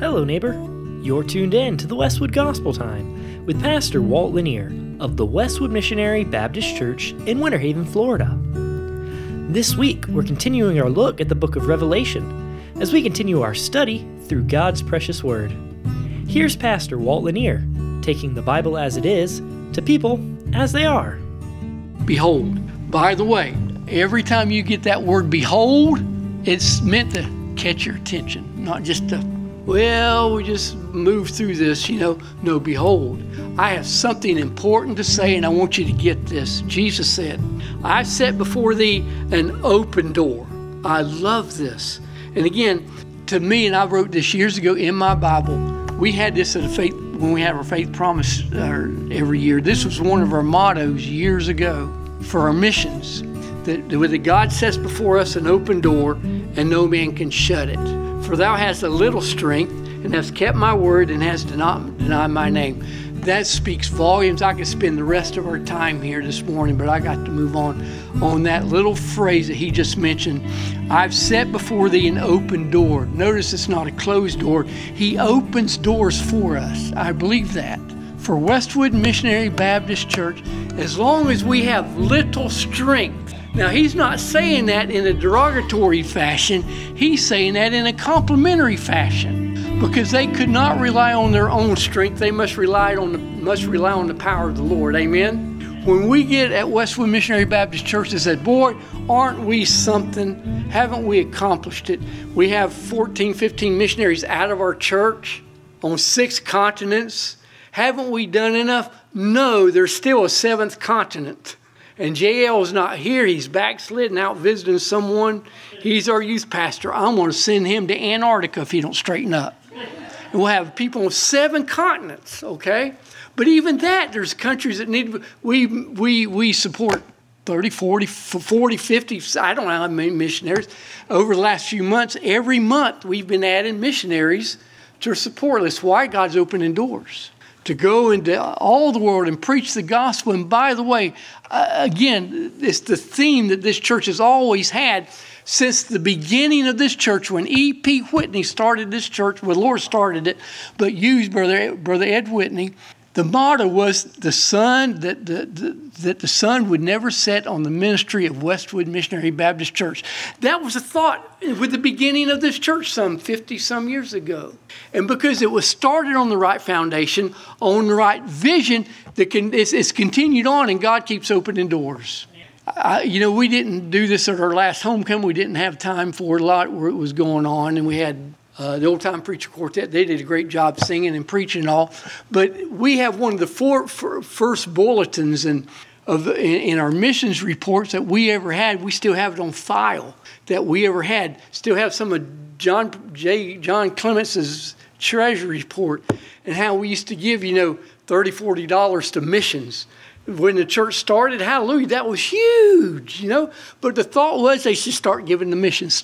Hello, neighbor. You're tuned in to the Westwood Gospel Time with Pastor Walt Lanier of the Westwood Missionary Baptist Church in Winter Haven, Florida. This week, we're continuing our look at the book of Revelation as we continue our study through God's precious Word. Here's Pastor Walt Lanier taking the Bible as it is to people as they are. Behold. By the way, every time you get that word behold, it's meant to catch your attention, not just to, well, we just move through this, No, behold, I have something important to say, and I want you to get this. Jesus said, I set before thee an open door. I love this. And again, to me, and I wrote this years ago in my Bible, we had this at when we have our faith promise every year. This was one of our mottos years ago for our missions, that God sets before us an open door, and no man can shut it. For thou hast a little strength, and hast kept my word, and hast not denied my name. That speaks volumes. I could spend the rest of our time here this morning, but I got to move on that little phrase that he just mentioned. I've set before thee an open door. Notice it's not a closed door. He opens doors for us. I believe that. For Westwood Missionary Baptist Church, as long as we have little strength. Now, he's not saying that in a derogatory fashion. He's saying that in a complimentary fashion. Because they could not rely on their own strength. They must rely on the power of the Lord. Amen? When we get at Westwood Missionary Baptist Church, they said, boy, aren't we something? Haven't we accomplished it? We have 14, 15 missionaries out of our church on 6 continents. Haven't we done enough? No, there's still a 7th continent. And JL's not here. He's backslidden out visiting someone. He's our youth pastor. I'm going to send him to Antarctica if he don't straighten up. And we'll have people on 7 continents, okay? But even that, there's countries that need, we support 30, 40, 50, I don't know how many missionaries. Over the last few months, every month we've been adding missionaries to support us. Why? God's opening doors to go into all the world and preach the gospel. And by the way, again, it's the theme that this church has always had since the beginning of this church. When E.P. Whitney started this church, well, the Lord started it, but used Brother Ed Whitney. The motto was the sun, that the sun would never set on the ministry of Westwood Missionary Baptist Church. That was a thought with the beginning of this church some 50-some years ago. And because it was started on the right foundation, on the right vision, it's continued on, and God keeps opening doors. We didn't do this at our last homecoming. We didn't have time for it a lot where it was going on, and we had the Old Time Preacher Quartet. They did a great job singing and preaching and all. But we have one of the first bulletins in our missions reports that we ever had. We still have it on file that we ever had. Still have some of John Clemence's treasury report and how we used to give, $30, $40 to missions. When the church started, hallelujah, that was huge, But the thought was they should start giving the missions.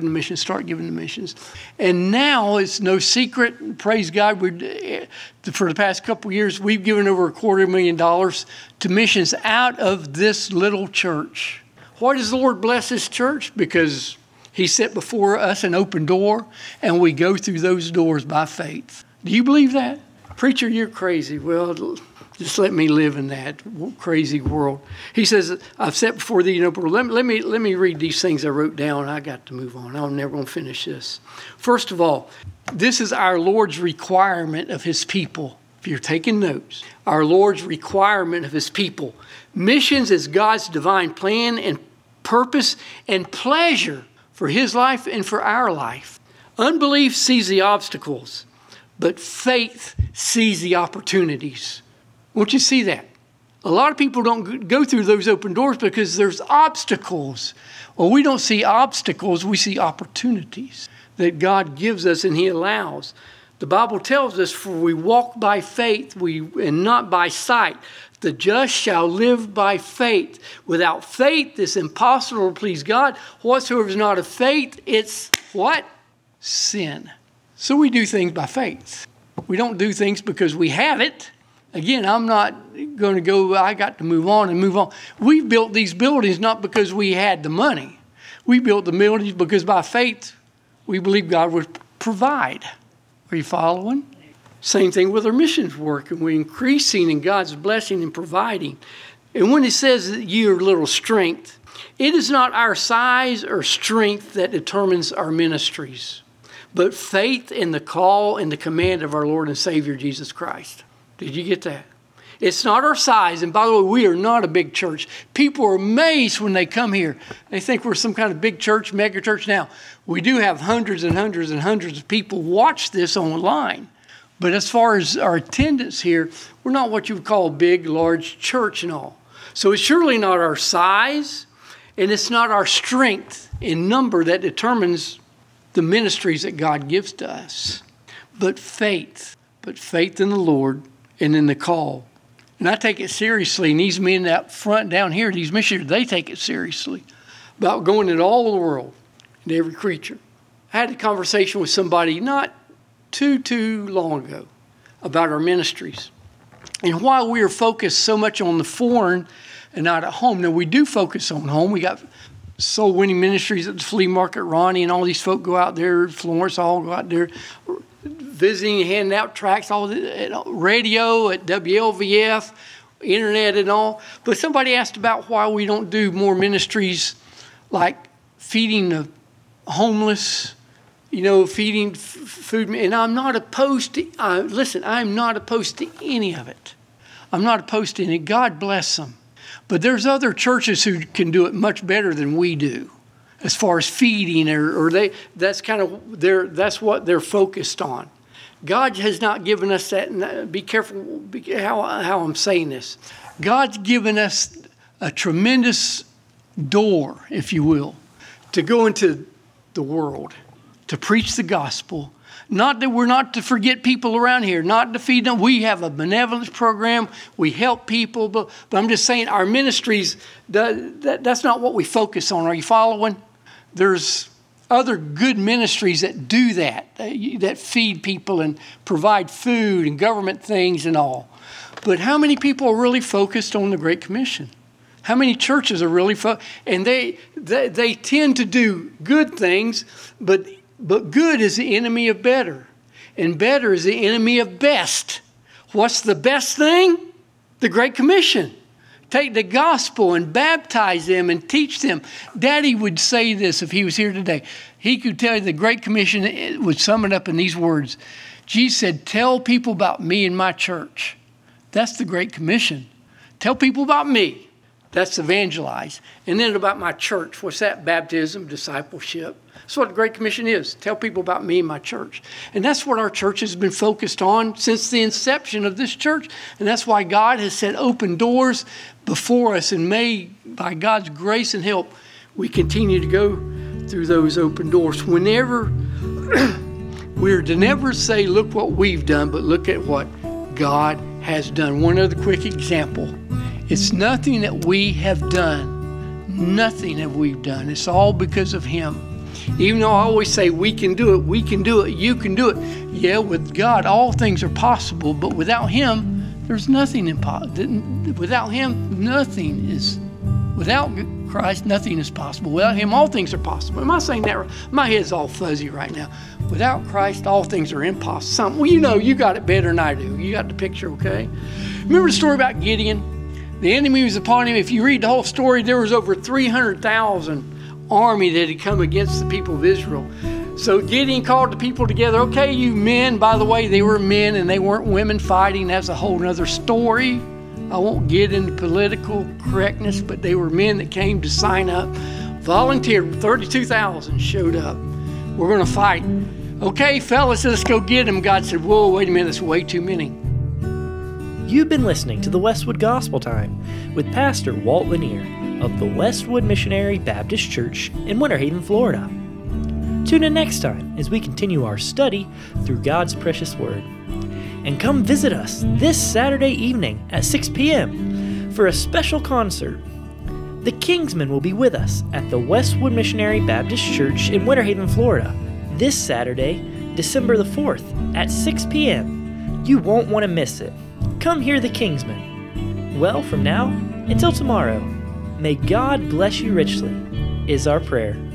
And now it's no secret, praise God, for the past couple of years, we've given over $250,000 to missions out of this little church. Why does the Lord bless this church? Because he set before us an open door, and we go through those doors by faith. Do you believe that? Preacher, you're crazy. Well, just let me live in that crazy world. He says, I've set before thee an open door. Let me read these things I wrote down. I got to move on. I'm never going to finish this. First of all, this is our Lord's requirement of his people. If you're taking notes, our Lord's requirement of his people. Missions is God's divine plan and purpose and pleasure for his life and for our life. Unbelief sees the obstacles, but faith sees the opportunities. Won't you see that? A lot of people don't go through those open doors because there's obstacles. Well, we don't see obstacles, we see opportunities that God gives us and he allows. The Bible tells us, for we walk by faith and not by sight. The just shall live by faith. Without faith, it's impossible to please God. Whatsoever is not of faith, it's what? Sin. So we do things by faith. We don't do things because we have it. Again, I'm not going to go, I got to move on. We built these buildings not because we had the money. We built the buildings because by faith, we believe God would provide. Are you following? Same thing with our missions work, and we're increasing in God's blessing and providing. And when it says that your little strength, it is not our size or strength that determines our ministries, but faith in the call and the command of our Lord and Savior, Jesus Christ. Did you get that? It's not our size. And by the way, we are not a big church. People are amazed when they come here. They think we're some kind of big church, mega church. Now, we do have hundreds and hundreds and hundreds of people watch this online. But as far as our attendance here, we're not what you would call a big, large church and all. So it's surely not our size, and it's not our strength in number that determines the ministries that God gives to us. But faith in the Lord and in the call. And I take it seriously. And these men up front down here, these missionaries, they take it seriously about going into all the world and every creature. I had a conversation with somebody not too long ago about our ministries. And while we are focused so much on the foreign and not at home, now we do focus on home. We got soul winning ministries at the flea market. Ronnie and all these folk go out there. Florence all go out there visiting, handing out tracts, all the radio at WLVF, internet and all. But somebody asked about why we don't do more ministries like feeding the homeless, feeding food. And I'm not opposed to, I'm not opposed to any of it. I'm not opposed to any. God bless them. But there's other churches who can do it much better than we do as far as feeding that's what they're focused on. God has not given us that. Be careful how I'm saying this. God's given us a tremendous door, if you will, to go into the world, to preach the gospel. Not that we're not to forget people around here, not to feed them. We have a benevolence program. We help people. But I'm just saying our ministries, that's not what we focus on. Are you following? There's other good ministries that do that feed people and provide food and government things and all. But how many people are really focused on the Great Commission? How many churches are really and they tend to do good things, but good is the enemy of better, and better is the enemy of best. What's the best thing? The Great Commission. Take the gospel and baptize them and teach them. Daddy would say this if he was here today. He could tell you the Great Commission would sum it up in these words. Jesus said, tell people about me and my church. That's the Great Commission. Tell people about me. That's evangelize. And then about my church. What's that? Baptism, discipleship. That's what the Great Commission is. Tell people about me and my church. And that's what our church has been focused on since the inception of this church. And that's why God has set open doors before us. And may, by God's grace and help, we continue to go through those open doors. Whenever we're to never say, look what we've done, but look at what God has done. One other quick example. It's nothing that we have done. Nothing have we done. It's all because of Him. Even though I always say we can do it, you can do it. Yeah, with God, all things are possible, but without Him, there's nothing impossible. Without Him, nothing is. Without Christ, nothing is possible. Without Him, all things are possible. Am I saying that right? My head's all fuzzy right now. Without Christ, all things are impossible. Well, you got it better than I do. You got the picture, okay? Remember the story about Gideon? The enemy was upon him. If you read the whole story, there was over 300,000 army that had come against the people of Israel. So Gideon called the people together. Okay, you men, by the way, they were men and they weren't women fighting. That's a whole nother story. I won't get into political correctness, but they were men that came to sign up, volunteered. 32,000 showed up. We're going to fight. Okay, fellas, let's go get them. God said, whoa, wait a minute, that's way too many. You've been listening to the Westwood Gospel Time with Pastor Walt Lanier of the Westwood Missionary Baptist Church in Winter Haven, Florida. Tune in next time as we continue our study through God's precious Word. And come visit us this Saturday evening at 6 p.m. for a special concert. The Kingsmen will be with us at the Westwood Missionary Baptist Church in Winter Haven, Florida this Saturday, December the 4th at 6 p.m. You won't want to miss it. Come hear the Kingsmen. Well, from now until tomorrow, may God bless you richly, is our prayer.